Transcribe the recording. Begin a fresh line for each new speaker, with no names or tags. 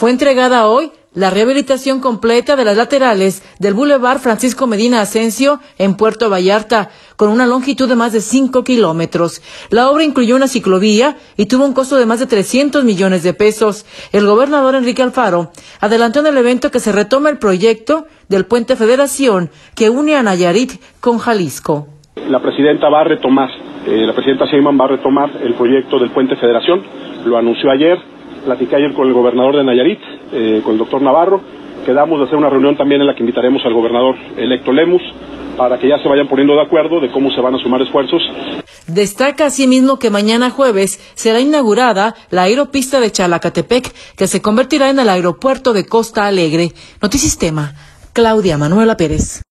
Fue entregada hoy la rehabilitación completa de las laterales del Boulevard Francisco Medina Ascencio en Puerto Vallarta, con una longitud de más de 5 kilómetros. La obra incluyó una ciclovía y tuvo un costo de más de 300 millones de pesos. El gobernador Enrique Alfaro adelantó en el evento que se retoma el proyecto del Puente Federación que une a Nayarit con Jalisco.
La presidenta Sheinbaum va a retomar el proyecto del Puente Federación, lo anunció ayer. Platiqué ayer con el gobernador de Nayarit, con el doctor Navarro. Quedamos de hacer una reunión también en la que invitaremos al gobernador electo Lemus para que ya se vayan poniendo de acuerdo de cómo se van a sumar esfuerzos.
Destaca asimismo que mañana jueves será inaugurada la aeropista de Chalacatepec, que se convertirá en el aeropuerto de Costa Alegre. Notisistema, Claudia Manuela Pérez.